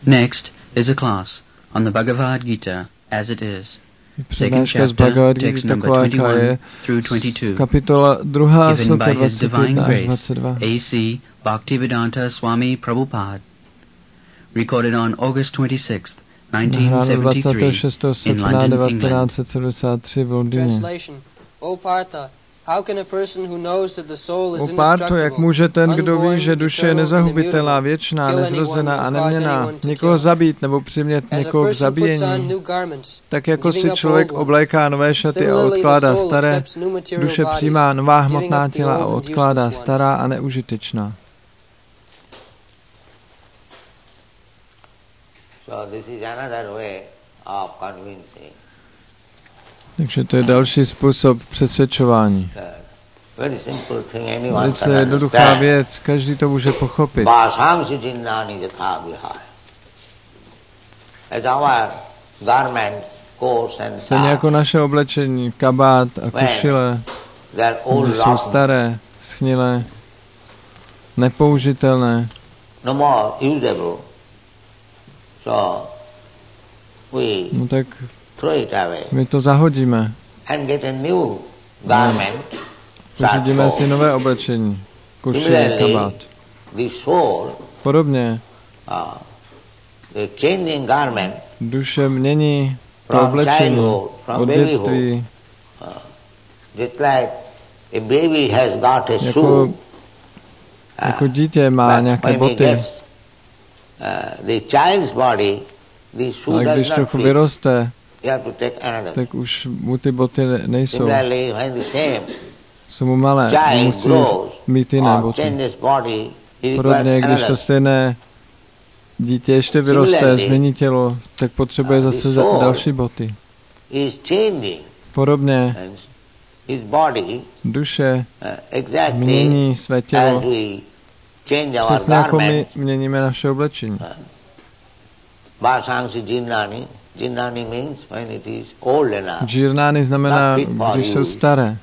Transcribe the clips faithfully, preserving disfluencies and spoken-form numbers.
Next is a class on the Bhagavad Gita as it is. Přednáška z Bhagavad Gita taková, jaká je, kapitola druhá, sloka dvacet jedna až dvacet dva. A C Bhaktivedanta Swami Prabhupada. Recorded on August twenty-sixth, nineteen seventy-three in London, devatenáct set sedmdesát tři v Londýně. O Párto, jak může ten, kdo ví, že duše je nezahubitelná, věčná, nezrozená a neměnná, někoho zabít nebo přimět někoho k zabíjení, tak jako si člověk obléká nové šaty a odkládá staré, duše přijímá nová hmotná těla a odkládá stará a neužitečná. Takže to je další způsob přesvědčování. Velice jednoduchá věc, každý to může pochopit. Stejně jako naše oblečení, kabát a košile, které jsou staré, schnilé, nepoužitelné. No tak my to zahodíme. Pořídíme si nové oblečení, košile, kabát. Podobně duše mění to oblečení od dětství. Jako, jako dítě má nějaké boty. A když trochu vyroste, tak už mu ty boty nejsou. Jsou mu malé, musí mít jiné boty. Podobně, když to stejné dítě ještě vyroste, změní tělo, tak potřebuje zase další boty. Podobně duše mění své tělo, přesně jako my měníme naše oblečení. Džírnány znamená, když jsou staré,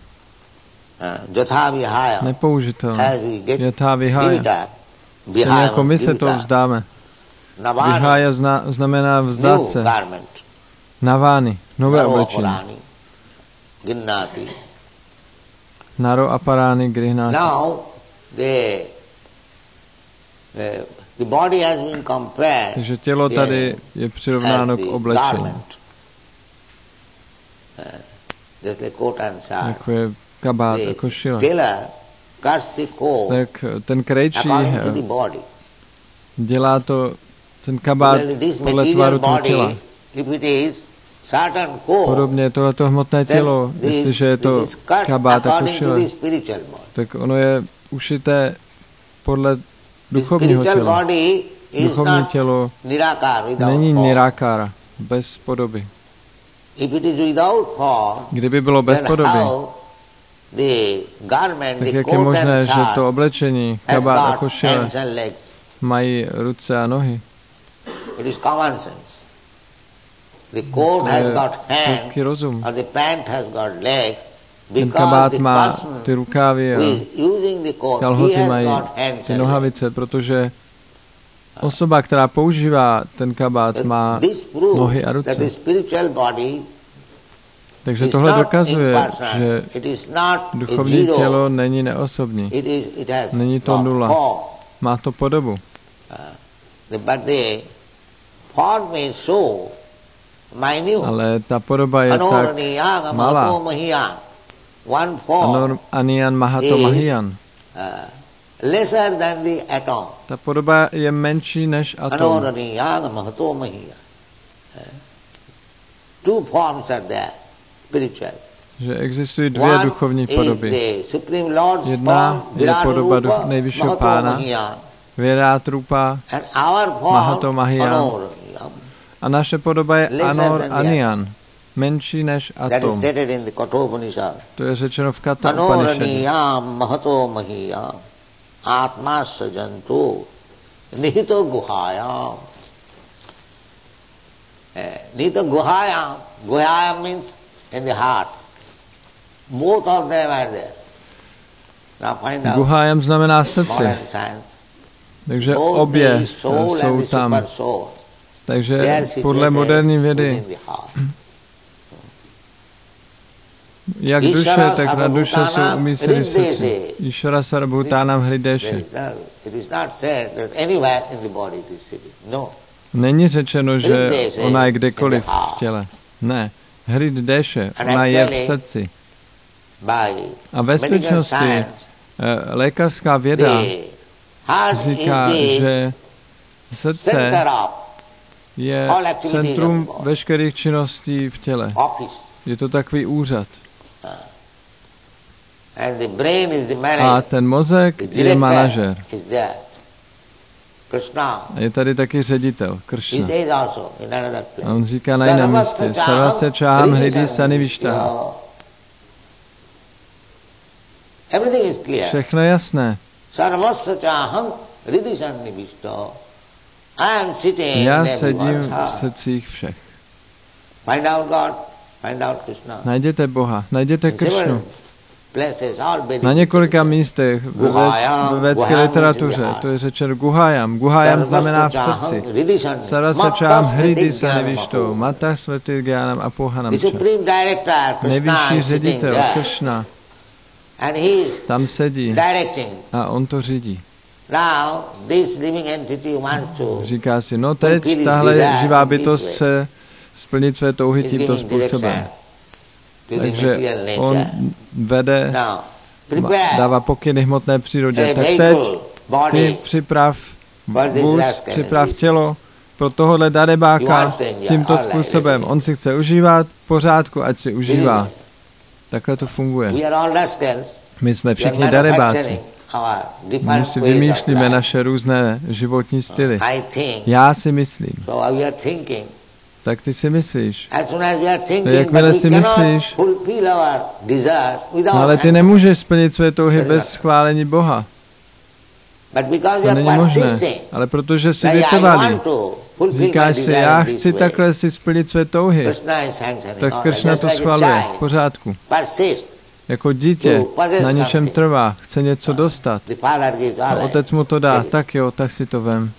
nepoužitelné. Jatha vihaya. Stejně jako my se to vzdáme. Vihaya zna, znamená vzdát se. Navány, nové oblečení. Naro aparány grihnáty. Takže tělo tady je přirovnáno k oblečení. Jako je kabát a košile. Tak ten krejčí dělá to, ten kabát podle tvaru toho těla. Podobně tohleto hmotné tělo, jestliže je to kabát a košile, tak ono je ušité podle duchovního těla. Duchovní tělo není nirákára, bez podoby. Kdyby bylo bez podoby, tak jak je možné, že to oblečení, kabát a košile mají ruce a nohy? To je selský rozum. Ten kabát má ty rukávy a kalhoty mají ty nohavice, protože osoba, která používá ten kabát, má nohy a ruce. Takže tohle dokazuje, že duchovní tělo není neosobní. Není to nula. Má to podobu. Ale ta podoba je tak malá. Anor aniyan mahato mahiyan. Ta podoba je menší než atom. Že existují dvě duchovní podoby. Jedna je podoba duch, nejvyššího pána, Věrátrupa, Mahato Mahiyan. A naše podoba je Anor Aniyan, menší než atom. To je řečeno v Kata Upanishadu. Atma sajantu nihito guhayam. Nihito guhayam. Guhayam means in the heart. Both of them are there. Now find out. Guhayam znamená srdce. Takže obě jsou tam. Takže podle moderní vědy, jak duše, tak na duše jsou umístěny v srdci. Išvara Sarvabhutánam Hrideše. Není řečeno, že ona je kdekoliv v těle. Ne. Hrideše, ona je v srdci. A ve skutečnosti lékařská věda říká, že srdce je centrum veškerých činností v těle. Je to takový úřad. A ten mozek je manažer. A je tady taky ředitel, Kršna. A on říká na jiném místě, Sarvasya čáham hridi sanivištaha. Všechno je jasné. Já sedím v srdcích všech. Najděte Boha, najděte Kršnu. Na několika místech ve, ve védské literatuře to je řečeno Guhayam. Guhayam znamená v srdci. Sarvasya hridi sanivišto, mata svatirgyanam apohanam ča. Nejvyšší ředitel, Kršna, tam sedí a on to řídí. Říká si, no teď tahle živá bytost chce splnit své touhy tímto způsobem. Takže on vede, dává pokyny hmotné přírodě. Tak teď ty připrav vůz, připrav tělo pro tohohle darebáka tímto způsobem. On si chce užívat, v pořádku, ať si užívá. Takhle to funguje. My jsme všichni darebáci. My si vymýšlíme naše různé životní styly. Já si myslím. Tak ty si myslíš. No, jakmile si myslíš, no ale ty nemůžeš splnit své touhy bez schválení Boha. To není možné. Ale protože jsi vytrvalý, říkáš si, já chci takhle si splnit své touhy, tak Kršna to schvaluje, v pořádku. Jako dítě na něčem trvá, chce něco dostat. A otec mu to dá, tak jo, tak si to vem.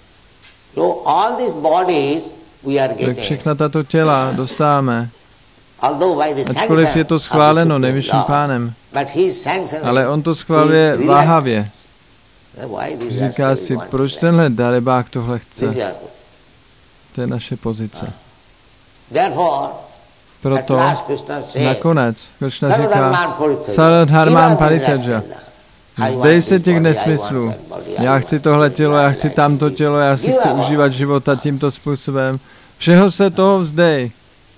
Tak všechna tato těla dostáváme, ačkoliv je to schváleno nejvyšším pánem, ale on to schváluje váhavě. Říká si, proč tenhle darebák tohle chce? To je naše pozice. Proto nakonec Kršna říká, Saradharman Paritaja, zdej se těch nesmyslů. Já chci tohle tělo, já chci tamto tělo, já si chci užívat života tímto způsobem. Všeho se toho vzdej.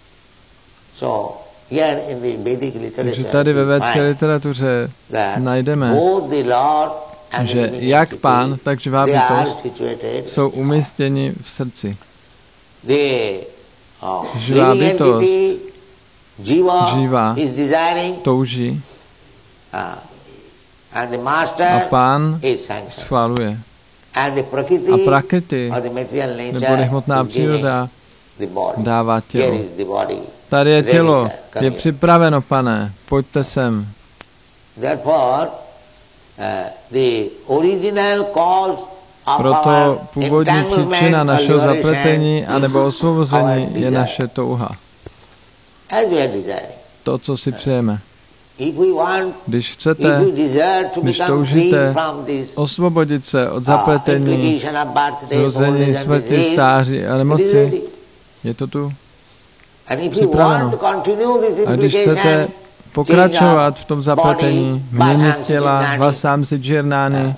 Takže tady ve védské literatuře najdeme, že jak pán, tak živá bytost jsou umístěni v srdci. Živá bytost, živá, touží a pán schváluje. A prakriti, nebo nehmotná příroda, dává tělo. Tady je tělo, je připraveno, pane, pojďte sem. Proto původní příčina našeho zapletení anebo osvobození je naše touha. To, co si přejeme. Když chcete, když toužíte osvobodit se od zapletení, zrození, smrti, stáří a nemoci, je to tu připraveno. A když chcete pokračovat v tom zapletení, měnit těla, vasámsi džirnány,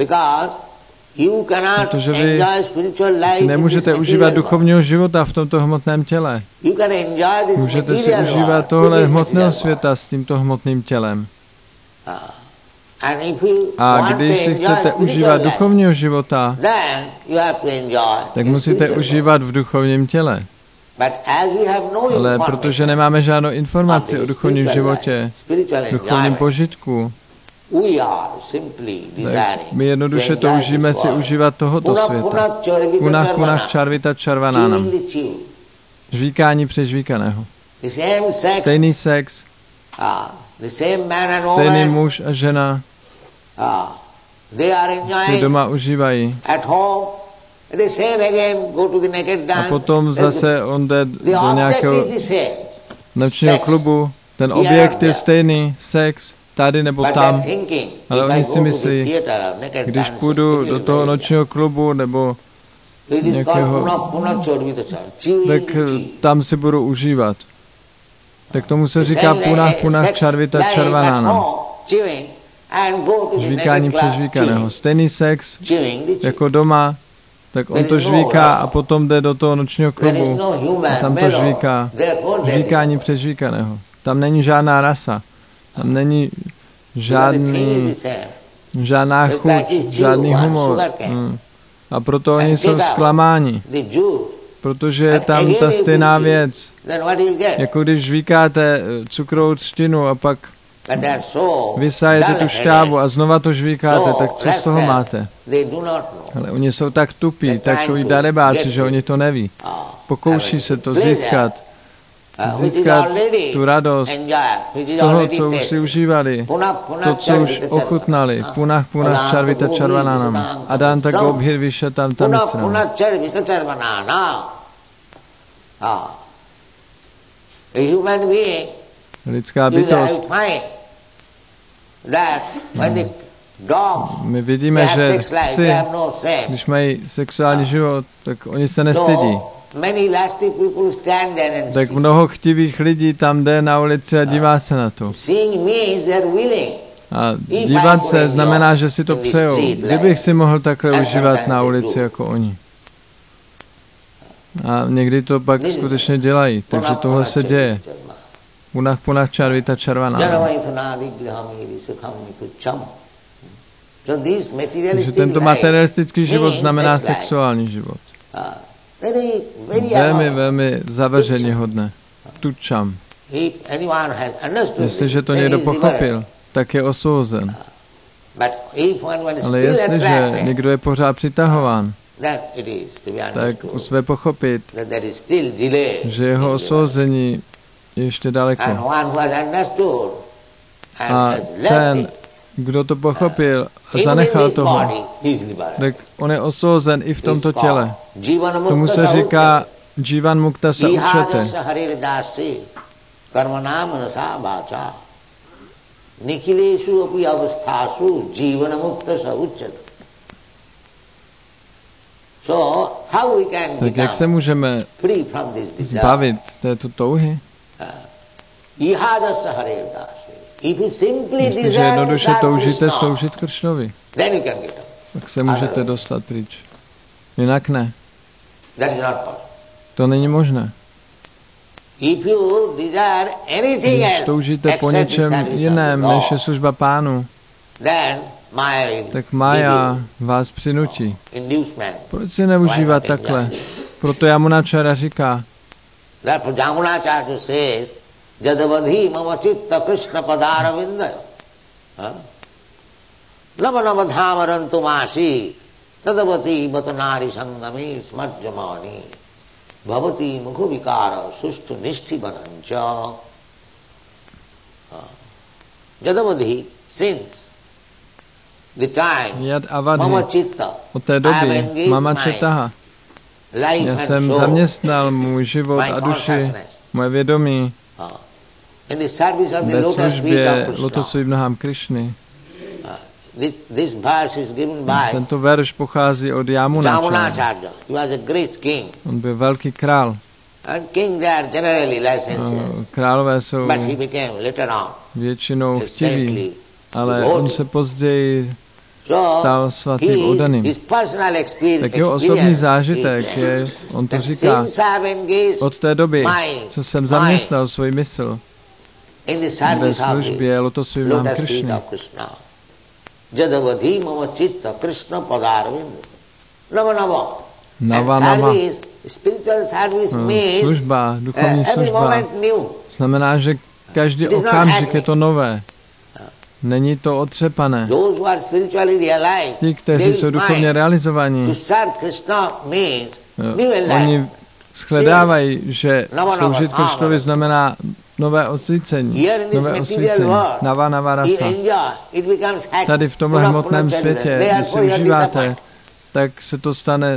protože vy si nemůžete užívat duchovního života v tomto hmotném těle. Můžete si užívat tohle hmotného světa s tímto hmotným tělem. A když si chcete užívat duchovního života, tak musíte užívat v duchovním těle. Ale protože nemáme žádnou informaci o duchovním životě, duchovním požitku, tak my jednoduše toužíme si užívat tohoto světa. Kunach, kunach, čarvita, čarvanánam. Žvíkání přežvíkaného. Stejný sex, stejný muž a žena si doma užívají. A potom zase on jde do nějakého nočního klubu, ten objekt je stejný, sex, tady nebo tam, ale oni si myslí, když půjdu do toho nočního klubu nebo nějakého, tak tam si budu užívat. Tak tomu se říká punah punah čarvita čarvanánam. Žvíkání přežvíkaného. Stejný sex jako doma, tak on to žvíká a potom jde do toho nočního klubu a tam to žvíká. Žvíkání přežvíkaného. Tam není žádná rasa. Tam není žádný, žádná chuť, žádný humor. Hmm. A proto oni jsou zklamáni. Protože je tam ta stejná věc. Jako když žvíkáte cukrovou třtinu a pak vysajete tu šťávu a znova to žvíkáte, tak co z toho máte? Ale oni jsou tak tupí, takový darebáči, že oni to neví. Pokouší se to získat. Získat tu radost z toho, co už si užívali, to, co už ochutnali. Punah punah čarvita čarvanánam. Adanta gobhir vishatam tamistram. Lidská bytost. My vidíme, že psi, když mají sexuální život, tak oni se nestydí. Tak mnoho chtivých lidí tam jde na ulici a dívá se na to. A dívat se znamená, že si to přejou. Kdybych si mohl takhle užívat na ulici jako oni. A někdy to pak skutečně dělají, takže tohle se děje. Punah punah čarvita čarvanánam. Takže tento materialistický život znamená sexuální život. Velmi, velmi zavrženě hodné. Tučam. Jestliže to někdo pochopil, tak je osvouzen. Ale jestliže někdo je pořád přitahován, tak musíme pochopit, že jeho osvouzení je ještě daleko. A ten, kdo to pochopil a zanechal toho, tak on je osvouzen i v tomto těle. Tomu se říká Jivan Mukta sa učete. Tak jak se můžeme zbavit této touhy? Jestliže jednoduše toužíte sloužit Kršnovi, tak se můžete dostat pryč. Jinak ne. To není možné. Když toužíte po něčem jiném, než je služba Pánu, tak Mája vás přinutí. Proč si neužívat takhle? Proto Yamunacharya říká, Jadavadhi mama citta Krishna padaravinda. Lava lava dhamarantu masi tadavati batanari sangami smarjamani bhavati mukhu vikara sustu nishti banancha. Jadavadhi, since the time mama citta, od té doby mama cittaha, já jsem zaměstnal můj život a duši, moje vědomí ve službě lotosovým nohám Krišny. Tento verš pochází od Yamunacharya. On byl velký král. Králové jsou většinou chtiví, ale on se později stal svatým oddaným. Tak jeho osobní zážitek je, on to říká, od té doby, co jsem zaměstnal svůj mysl ve službě lotosovým nohám Krišny. Nava Nava. Služba, duchovní služba, znamená, že každý okamžik je to nové. Není to otřepané. Ti, kteří jsou duchovně realizovaní, oni shledávají, že sloužit Krišnovi znamená nové osvícení, nové osvícení, Nava Nava rasa. Tady v tomhle hmotném světě, když si užíváte tak se to stane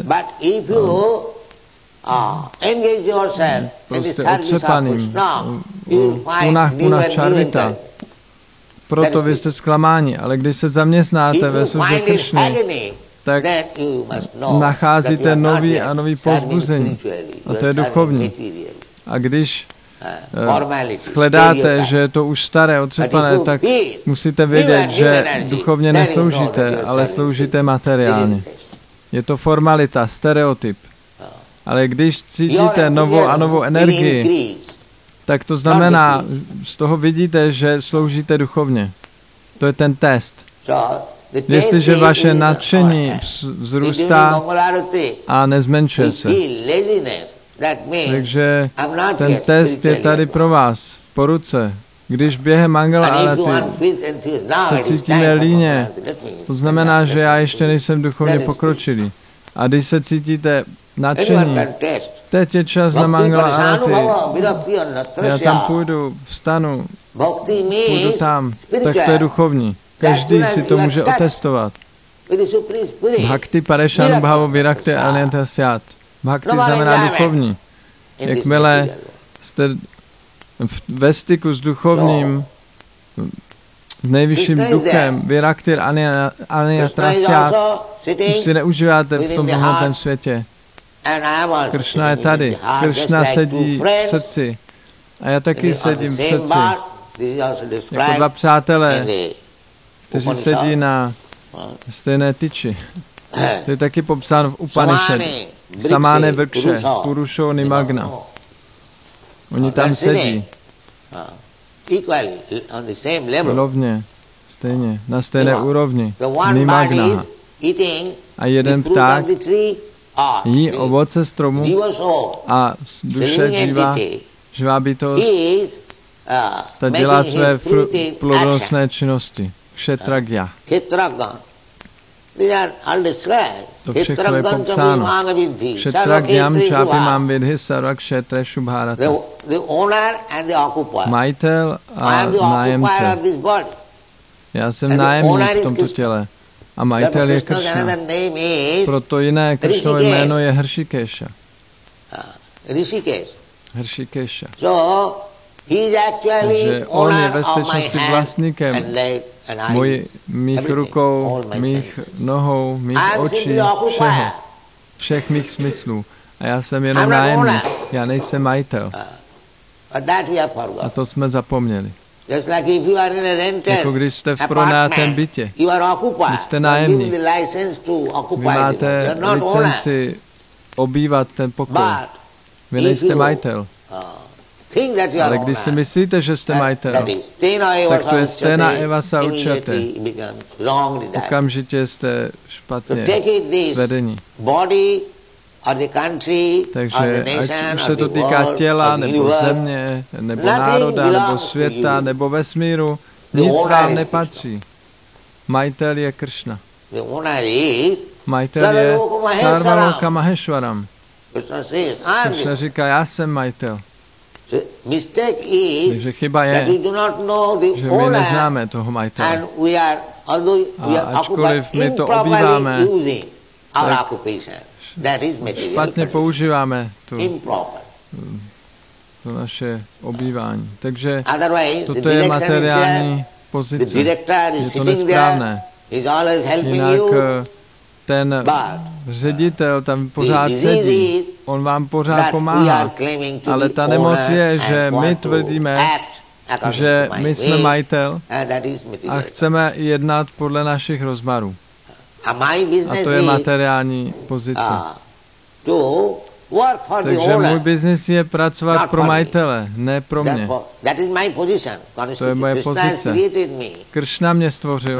prostě otřepaným. Punah, punah čarvita. Proto vy jste zklamáni, ale když se zaměstnáte ve službě Krišny, tak nacházíte nový a nový povzbuzení. A to je duchovní. A když uh, shledáte, že je to už staré, otřepané, tak musíte vědět, že duchovně nesloužíte, ale sloužíte materiálně. Je to formalita, stereotyp. Ale když cítíte novou a novou energii, tak to znamená, z toho vidíte, že sloužíte duchovně. To je ten test. Jestliže vaše nadšení vzrůstá a nezmenšuje se. Takže ten test je tady pro vás, po ruce. Když během Mangala Arati se cítíme líně, to znamená, že já ještě nejsem duchovně pokročilý. A když se cítíte nadšení, teď je čas na Mangala Arati, já tam půjdu, vstanu, půjdu tam, tak to je duchovní. Každý si to může otestovat. Bhakti Parešanu Bhavo Virakti Anyantasyat. Bhakti znamená duchovní. Jakmile jste ve styku s duchovním, s nejvyšším duchem, Virakti Anyantasyat, už si neužíváte v tom hmotném světě. Kršna je tady. Kršna sedí v srdci. A já taky sedím v srdci. Jako dva přátelé, kteří sedí na stejné tyči. To je taky popsáno v Upanishad. Samáne vrkše, Purusho Nimagna. Oni tam sedí. Rovně, stejně, na stejné úrovni. Nimagna. A jeden pták jí ovoce stromu a duše živá, živá bytost, ta dělá své plodonostné činnosti. Kshetragya. To všechno je popsáno. Kshetragyam čápi mám vidhi sarva kshetreshu bharata. Majitel a nájemce. Já jsem nájemník v tomto těle. A majitel je Kršna. Proto jiné Kršnovo jméno je Hršikesha. Hršikesha. Takže on je ve skutečnosti vlastníkem Moj, mých rukou, mých nohou, mých očí, všeho. Všech mých smyslů. A já jsem jenom nájemník. Já nejsem majitel. A to jsme zapomněli. Jako když jste v pronajatém bytě. Vy jste nájemník. Vy máte licenci obývat ten pokoj. Vy nejste majitel. Ale když si myslíte, že jste majitel, tak to je stena eva sa učate. Okamžitě jste špatně svedení. Takže ať už se to týká těla, nebo země, nebo národa, nebo světa, nebo vesmíru, nic vám nepatří. Majitel je Kršna. Majitel je Sarvaloka Maheshwaram. Kršna říká, já jsem majitel. Takže chyba je, že my neznáme toho majitele. A ačkoliv my to obýváme, tak špatně používáme tu, to naše obývání. Takže toto je materiální pozice. Je to nesprávné. Jinak ten ředitel tam pořád sedí, on vám pořád pomáhá, ale ta nemoc je, že my tvrdíme, že my jsme majitel a chceme jednat podle našich rozmarů. A to je materiální pozice. Takže můj biznis je pracovat pro majitele, ne pro mě. To je moje pozice. Kršna mě stvořil.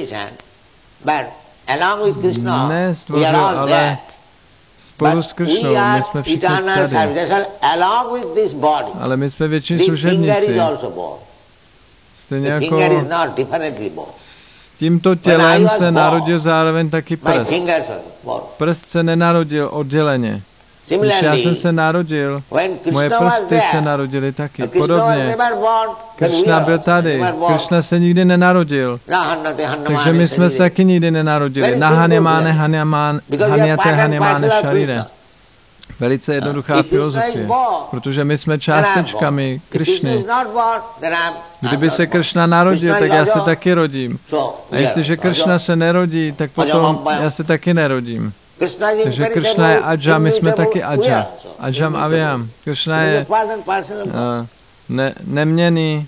Ne stvořil, ale spolu s Kršnou, my jsme všichni tady. Ale my jsme většiní služebníci. Stejně jako s tímto tělem se narodil zároveň taky prst. Prst se nenarodil odděleně. Když já jsem se narodil, moje prsty se narodily taky. Podobně. Kršna byl tady. Kršna se nikdy nenarodil. Takže my jsme se taky nikdy nenarodili. Nahanemáne, hanyate, hanemáne, šarire. Velice jednoduchá filozofie. Protože my jsme částečkami Kršny. Kdyby se Kršna narodil, tak já se taky rodím. A jestliže Kršna se nerodí, tak potom já se taky nerodím. Takže Kršna je Adža, my jsme taky Adža. Adžam Avyam. Kršna je uh, ne, neměnný,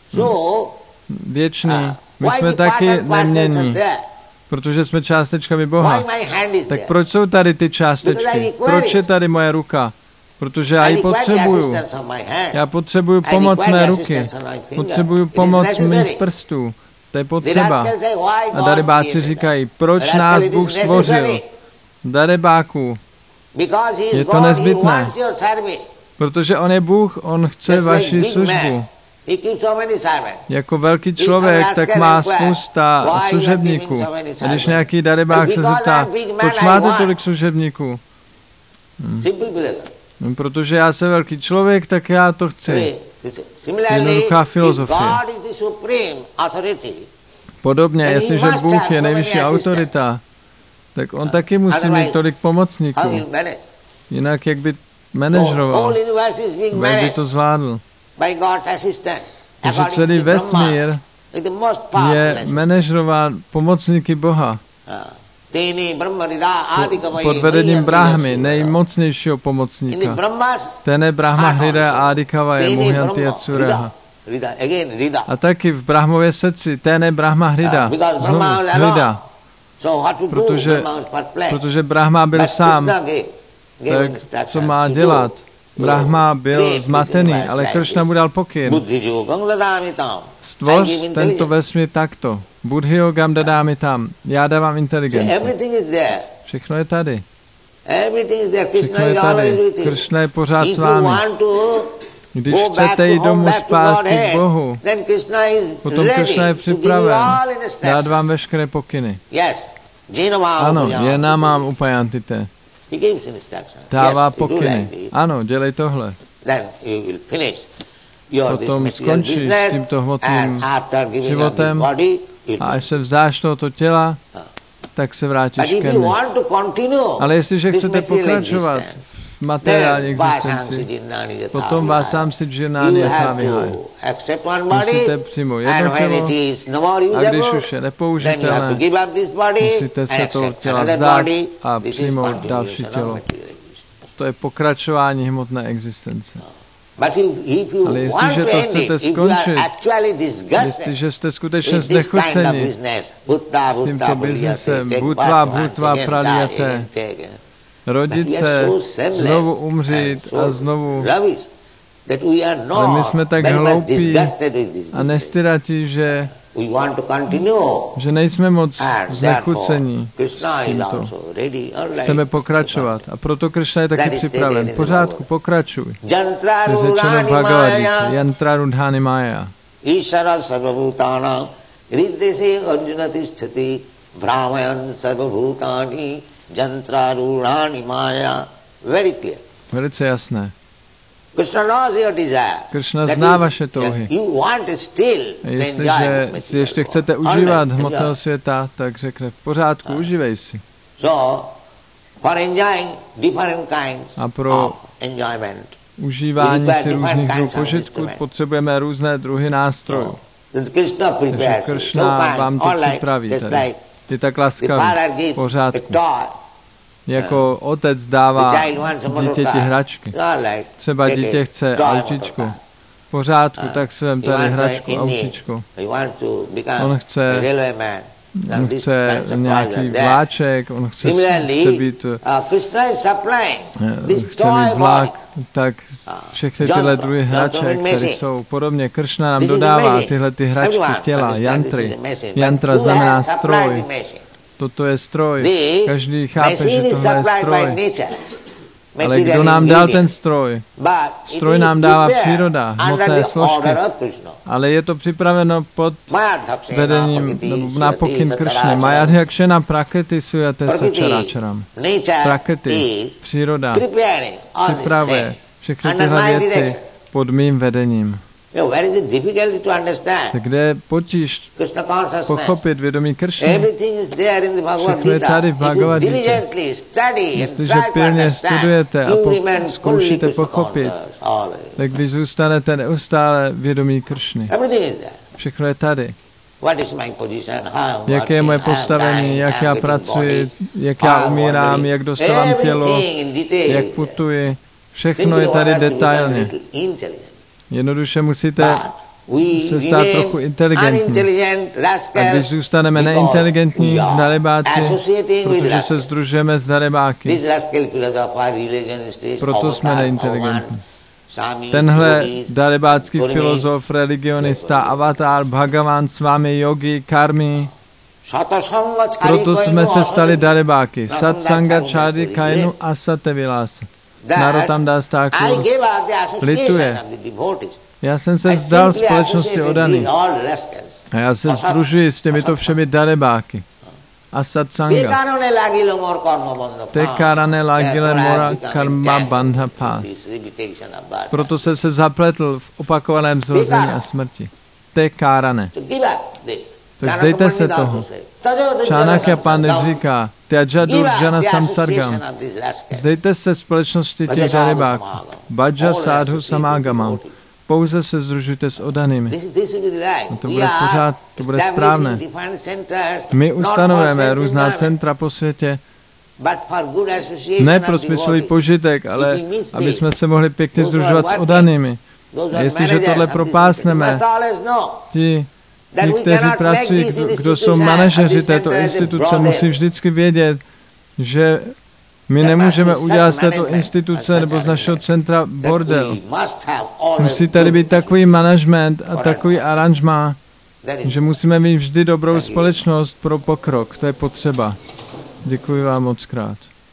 věčný. My jsme taky neměnní, protože jsme částečkami Boha. Tak proč jsou tady ty částečky? Proč je tady moje ruka? Protože já ji potřebuju. Já potřebuju pomoc mé ruky. Potřebuju pomoc mých prstů. To je potřeba. A darebáci říkají, proč nás Bůh stvořil? Darebáků. Je to nezbytné. Protože on je Bůh, on chce vaši službu. Jako velký člověk, tak má spousta služebníků. A když nějaký darebák se zeptá, proč máte tolik služebníků? Hmm. No, protože já jsem velký člověk, tak já to chci. Jednoduchá filozofie. Podobně, jestliže Bůh je nejvyšší autorita, tak on taky musí mít tolik pomocníků. Jinak jak by manažeroval, jak by to zvládl. Takže celý vesmír je manažerován pomocníky Boha. Pod vedením Brahmy, nejmocnějšího pomocníka. Ten je Brahma Hrida Adikava je Muhyanti Atsureha. A taky v Brahmově srdci, ten je Brahma Hrida. Znovu Hrida. Protože, protože Brahma byl sám. Tak co má dělat? Brahma byl zmatený, ale Kršna mu dal pokyn. Stvoř tento vesmír takto. Buddhi yogam dadámi tam. Já dávám inteligenci. Všechno je tady. Všechno je tady. Kršna je pořád s vámi. Když chcete jít domů zpátky k Bohu, potom Kršna je připraven dát vám veškeré pokyny. Ano, je námám upajantite. Dává pokyny. Ano, dělej tohle. Potom skončíš s tímto hmotným životem a až se vzdáš tohoto těla, tak se vrátíš ke mně. Ale jestliže chcete pokračovat v materiální existenci, potom vás sám si džirnáni a vyháje. Musíte přijmout jedno tělo a když už je nepoužitelné, musíte se toho těla vzdát a přijmout další tělo. To je pokračování hmotné existence. Ale jestliže to chcete skončit, jestliže jste skutečně znechuceni s tímto biznesem, bhutva, bhutva, praliyate, rodit se, znovu umřít a znovu. Ale my jsme tak hloupí a nestyratí, že, že nejsme moc znechucení s tímto. Chceme pokračovat. A proto Kršna je taky připraven. V pořádku, pokračuj. Je řečeno v Bhagavad-gita, Yantra Rudhani Maya. Ishara sarvabhutana riddese arjuna tishthati brahmayan sarvabhutani Yantra Rudhani Maya. Very clear. Velice jasné. Kršna zná vaše touhy. A jestliže si ještě chcete užívat hmotného světa, tak řekne v pořádku, užívej si. A pro užívání si různých druhů požitků potřebujeme různé druhy nástrojů. Takže Kršna vám to připraví tady. Je tak laskavý, v pořádku. Jako otec dává dítěti hračky. Třeba dítě chce autičko. V pořádku, tak si vem tady hračku, autičko. On chce, on chce nějaký vláček, on chce, chce být, chce mít vlák, tak všechny tyhle druhy hraček, které jsou podobně. Kršna nám dodává tyhle ty hračky těla, jantry. Jantra znamená stroj. Toto je stroj. Každý chápe, že tohle je stroj. Ale kdo nám dal ten stroj? Stroj nám dává příroda, hmotné složky. Ale je to připraveno pod vedením, nebo na pokyn Kršny. Mayadhyakshena prakriti sujate sačaráčaram. Prakriti, příroda, připravuje všechny tyhle věci pod mým vedením. Tak kde je potíž pochopit vědomí Kršny? Všechno je tady v Bhagavad Gita. Jestliže pilně studujete a po- zkoušíte pochopit, tak vy zůstanete neustále vědomí Kršny. Všechno je tady. Jaké je moje postavení, jak já pracuji, jak já umírám, jak dostávám tělo, jak putuji. Všechno je tady detailně. Jednoduše musíte se stát trochu inteligentní. A když zůstaneme neinteligentní darebáci, protože se sdružujeme s darebáky, proto jsme neinteligentní. Tenhle darebácký filozof, religionista, avatar, Bhagavan, Swami, yogi, karmi, proto jsme se stali darebáky. Satsanga, čády, kainu a satevilasa. Narotam Das Thakur lituje. Já jsem se vzdal společnosti odaných. A já se sdružuji s těmito všemi darebáky. A satsanga. Te karane lagile mora karma bandha pas. Proto se se zapletl v opakovaném zrození a smrti. Te karane. Tak zdejte se toho. Čánakya Pandit říká, Tyaja durjana samsargam. Zdejte se společnosti těch darebáků. Bhaja sadhu samágamam. Pouze se združujte s odanými. A to bude pořád, to bude správné. My ustanovujeme různá centra po světě, ne pro smyslový požitek, ale aby jsme se mohli pěkně združovat s odanými. A jestliže tohle propásneme, ti Ti, kteří pracují, kdo, kdo jsou manažeři této instituce, musí vždycky vědět, že my nemůžeme udělat z této instituce nebo z našeho centra bordel. Musí tady být takový management a takový aranžmá, že musíme mít vždy dobrou společnost pro pokrok. To je potřeba. Děkuji vám moc krát.